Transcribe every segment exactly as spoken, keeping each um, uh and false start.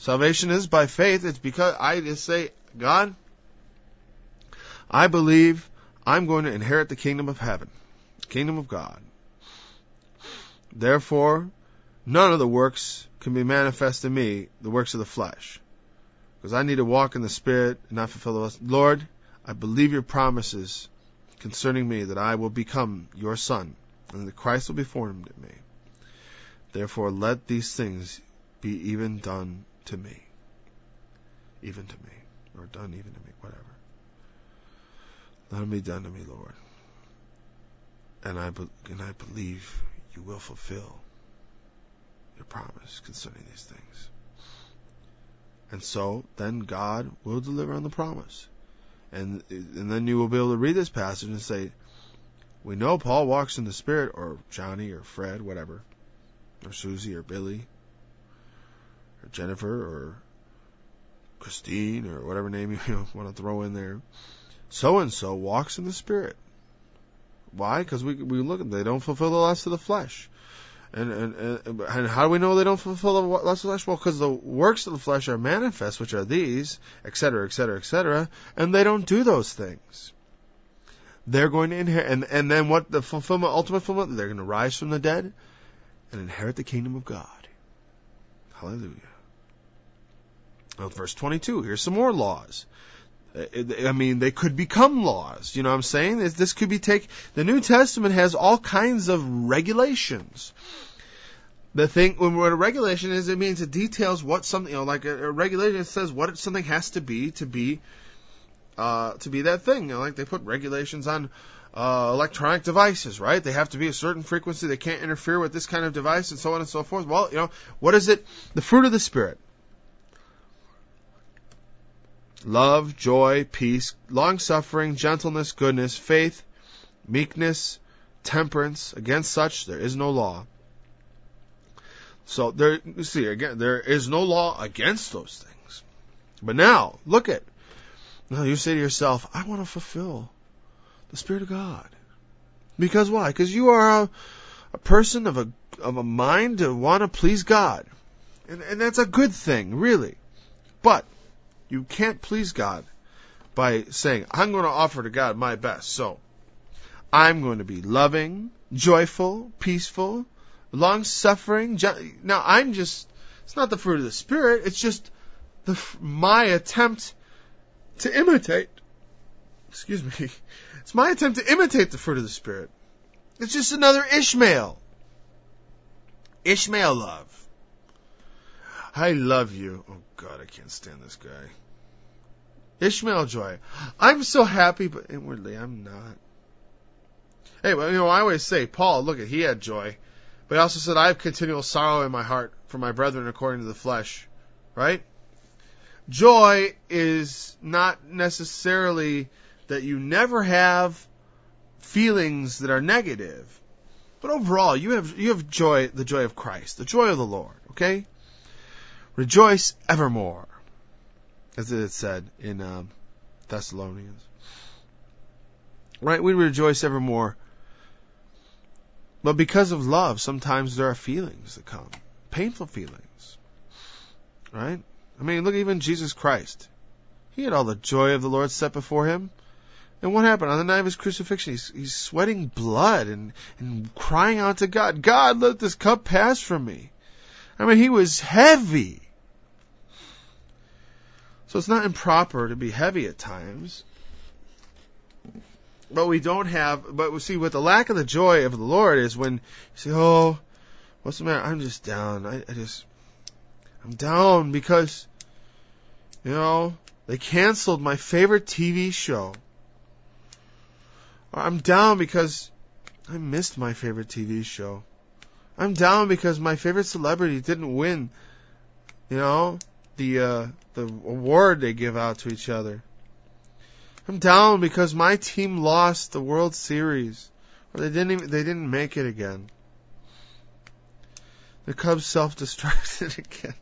Salvation is by faith. It's because I just say, God, I believe I'm going to inherit the kingdom of heaven, kingdom of God. Therefore, none of the works can be manifest in me, the works of the flesh. Because I need to walk in the Spirit and not fulfill the lust. Lord, I believe your promises concerning me, that I will become your son, and that Christ will be formed in me. Therefore, let these things be even done to me. Even to me. Or done even to me, whatever. Let them be done to me, Lord. And I, be- and I believe you will fulfill your promise concerning these things. And so, then God will deliver on the promise. And and then you will be able to read this passage and say, we know Paul walks in the Spirit, or Johnny, or Fred, whatever, or Susie, or Billy, or Jennifer, or Christine, or whatever name you, you know, want to throw in there. So-and-so walks in the Spirit. Why? Because we we look at them, they don't fulfill the lust of the flesh. And, and and and how do we know they don't fulfill the lust of the flesh? Well, because the works of the flesh are manifest, which are these, et cetera, et cetera, et cetera, and they don't do those things. They're going to inherit, and, and then what the fulfillment, ultimate fulfillment, they're going to rise from the dead and inherit the kingdom of God. Hallelujah. Well, verse twenty-two, here's some more laws. I mean, they could become laws. You know what I'm saying? This could be take. The New Testament has all kinds of regulations. The thing, when what a regulation is, it means it details what something, you know, like a, a regulation, it says what something has to be to be, uh, to be that thing. You know, like they put regulations on, uh, electronic devices, right? They have to be a certain frequency. They can't interfere with this kind of device and so on and so forth. Well, you know, what is it? The fruit of the Spirit. Love, joy, peace, long-suffering, gentleness, goodness, faith, meekness, temperance. Against such there is no law. So there, you see, again, there is no law against those things. But now, look at, now you say to yourself, I want to fulfill the Spirit of God. Because why? Because you are a, a person of a of a mind to want to please God. And, and that's a good thing, really. But you can't please God by saying, I'm going to offer to God my best. So, I'm going to be loving, joyful, peaceful, long-suffering. Now, I'm just, it's not the fruit of the Spirit. It's just the, my attempt to imitate. Excuse me. It's my attempt to imitate the fruit of the Spirit. It's just another Ishmael. Ishmael love. I love you. Oh, God, I can't stand this guy. Ishmael joy. I'm so happy, but inwardly I'm not. Hey, well, you know, I always say, Paul, look at, he had joy. But he also said, I have continual sorrow in my heart for my brethren according to the flesh. Right? Joy is not necessarily that you never have feelings that are negative. But overall, you have you have joy, the joy of Christ, the joy of the Lord. Okay? Rejoice evermore, as it said in um, Thessalonians. Right? We rejoice evermore. But because of love, sometimes there are feelings that come. Painful feelings. Right? I mean, look, even Jesus Christ. He had all the joy of the Lord set before him. And what happened? On the night of his crucifixion, he's, he's sweating blood and, and crying out to God, God, let this cup pass from me. I mean, he was heavy. So it's not improper to be heavy at times. But we don't have, but we see with the lack of the joy of the Lord is when you say, oh, what's the matter? I'm just down. I, I just, I'm down because, you know, they canceled my favorite T V show. Or I'm down because I missed my favorite T V show. I'm down because my favorite celebrity didn't win, you know, the uh, the award they give out to each other. I'm down because my team lost the World Series, or they didn't even, they didn't make it again. The Cubs self-destructed again.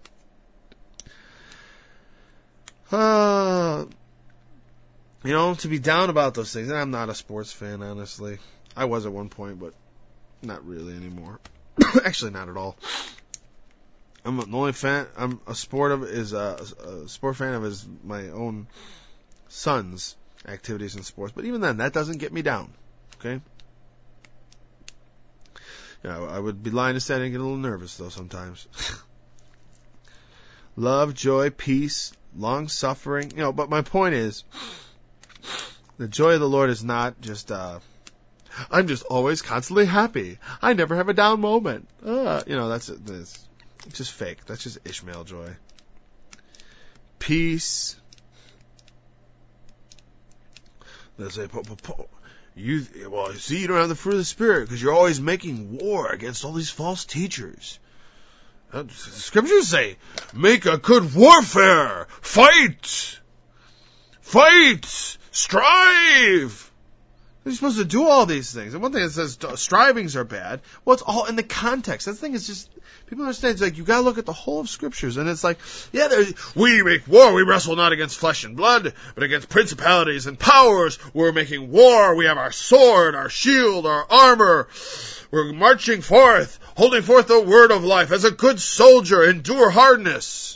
Uh, you know, to be down about those things. And I'm not a sports fan, honestly. I was at one point, but not really anymore. Actually, not at all. I'm the only fan. I'm a sport of is a, a sport fan of is my own son's activities in sports. But even then, that doesn't get me down. Okay. Yeah, I would be lying to say I get a little nervous though sometimes. Love, joy, peace, long suffering. You know, but my point is, the joy of the Lord is not just. Uh, I'm just always constantly happy. I never have a down moment. Uh, you know, that's, that's just fake. That's just Ishmael joy. Peace. They say, po, po, po. You, well, see, you don't have the fruit of the Spirit because you're always making war against all these false teachers. Uh, the scriptures say, make a good warfare. Fight. Fight. Strive. You're supposed to do all these things. And one thing that says strivings are bad, well, it's all in the context. That thing is just, people understand, it's like, you gotta look at the whole of scriptures. And it's like, yeah, there's, we make war, we wrestle not against flesh and blood, but against principalities and powers. We're making war, we have our sword, our shield, our armor. We're marching forth, holding forth the word of life. As a good soldier, endure hardness.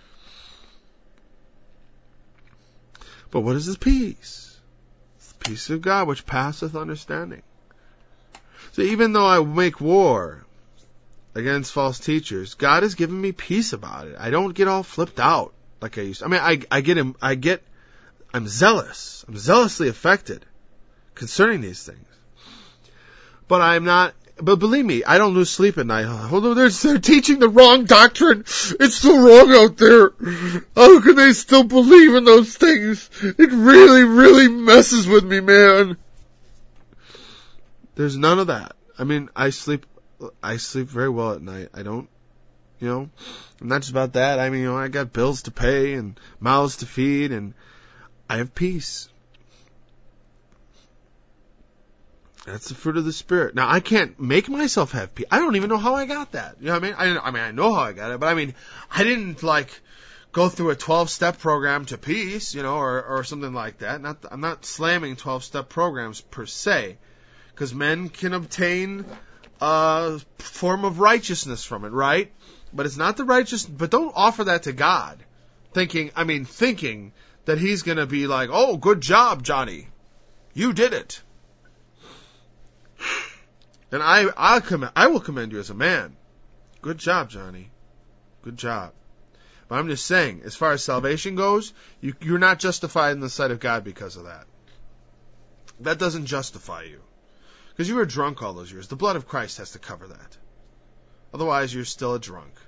But what is this peace? Peace of God, which passeth understanding. So even though I make war against false teachers, God has given me peace about it. I don't get all flipped out like I used to. I mean, I, I get him, I get, I'm zealous. I'm zealously affected concerning these things. But I'm not, but believe me, I don't lose sleep at night. Although they're, they're teaching the wrong doctrine. It's so wrong out there. How can they still believe in those things? It really, really messes with me, man. There's none of that. I mean, I sleep, I sleep very well at night. I don't, you know, not just about that. I mean, you know, I got bills to pay and mouths to feed and I have peace. That's the fruit of the Spirit. Now, I can't make myself have peace. I don't even know how I got that. You know what I mean? I, I mean, I know how I got it, but I mean, I didn't, like, go through a twelve-step program to peace, you know, or, or something like that. Not, I'm not slamming twelve-step programs per se, because men can obtain a form of righteousness from it, right? But it's not the righteous, but don't offer that to God, thinking, I mean, thinking that He's going to be like, oh, good job, Johnny. You did it. And I, I'll commend, I will commend you as a man. Good job, Johnny. Good job. But I'm just saying, as far as salvation goes, you, you're not justified in the sight of God because of that. That doesn't justify you. Because you were drunk all those years. The blood of Christ has to cover that. Otherwise, you're still a drunk.